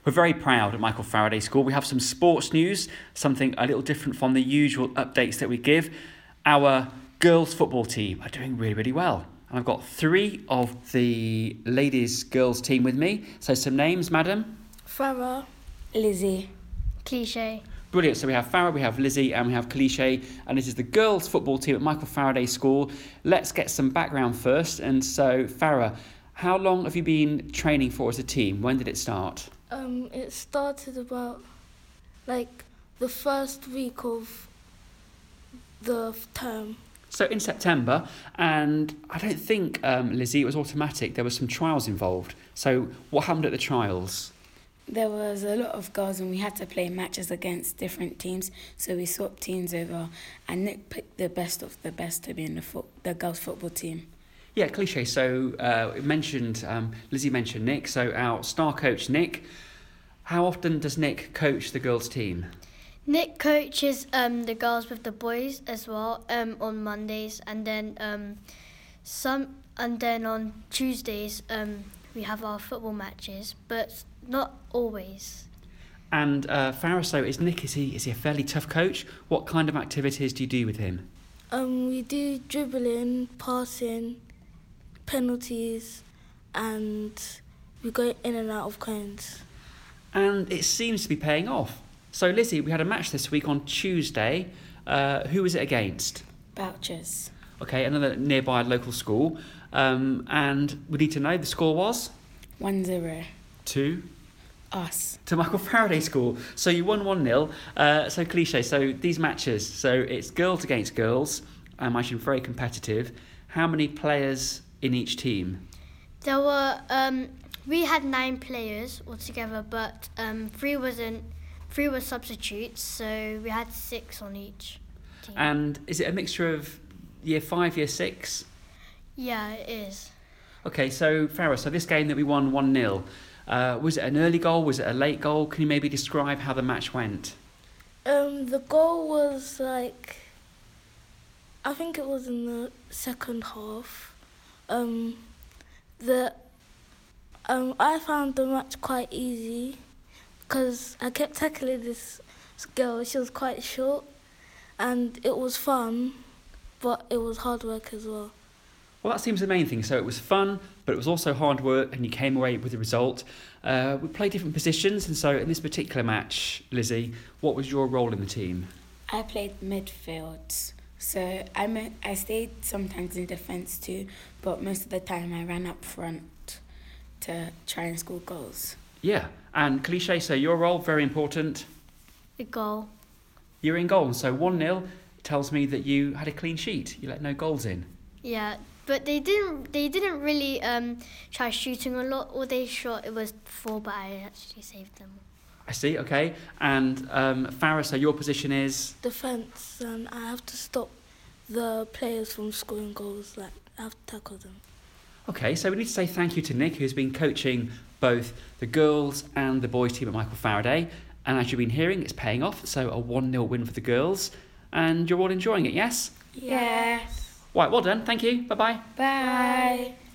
We're very proud at Michael Faraday School. We have some sports news, something a little different from the usual updates that we give. Our girls' football team are doing really, really well. And I've got 3 of the ladies' girls' team with me. So some names, madam? Farah, Lizzie, Cliche. Brilliant. So we have Farah, we have Lizzie, and we have Cliche. And this is the girls' football team at Michael Faraday School. Let's get some background first. And so, Farah, how long have you been training for as a team? When did it start? It started about the first week of the term. So in September, and I don't think, Lizzie, it was automatic. There were some trials involved. So what happened at the trials? There was a lot of girls and we had to play matches against different teams. So we swapped teams over and Nick picked the best of the best to be in the girls' football team. Yeah, Cliche. So Lizzie mentioned Nick. So our star coach, Nick. How often does Nick coach the girls' team? Nick coaches the girls with the boys as well on Mondays, and then on Tuesdays we have our football matches, but not always. And Farah, so is he a fairly tough coach? What kind of activities do you do with him? We do dribbling, passing, penalties, and we go in and out of cones. And it seems to be paying off. So, Lizzie, we had a match this week on Tuesday. Who was it against? Bouchers. Okay, another nearby local school. And we need to know the score was? 1-0. To? Us. To Michael Faraday School. So you won 1-0. So Cliche, so these matches, so it's girls against girls. I imagine very competitive. How many players in each team? There were we had 9 players altogether, but 3 were substitutes, so we had 6 on each team. And is it a mixture of year 5, year 6? Yeah, it is. Okay, so Farah, so this game that we won 1-0, was it an early goal? Was it a late goal? Can you maybe describe how the match went? The goal was I think it was in the second half. I found the match quite easy because I kept tackling this girl. She was quite short, and it was fun, but it was hard work as well. Well, that seems the main thing. So it was fun, but it was also hard work, and you came away with the result. We played different positions, and so in this particular match, Lizzie, what was your role in the team? I played midfield. So I stayed sometimes in defence too, but most of the time I ran up front to try and score goals. Yeah, and Cliche, so your role, very important. The goal. You're in goal, so 1-0 tells me that you had a clean sheet. You let no goals in. Yeah, but they didn't really try shooting a lot. All they shot, it was 4, but I actually saved them. I see, okay. And Farah, so your position is? Defence, and I have to stop the players from scoring goals. I have to tackle them. Okay, so we need to say thank you to Nick, who's been coaching both the girls and the boys team at Michael Faraday. And as you've been hearing, it's paying off. So a 1-0 win for the girls. And you're all enjoying it, yes? Yes. Right, well done. Thank you. Bye-bye. Bye.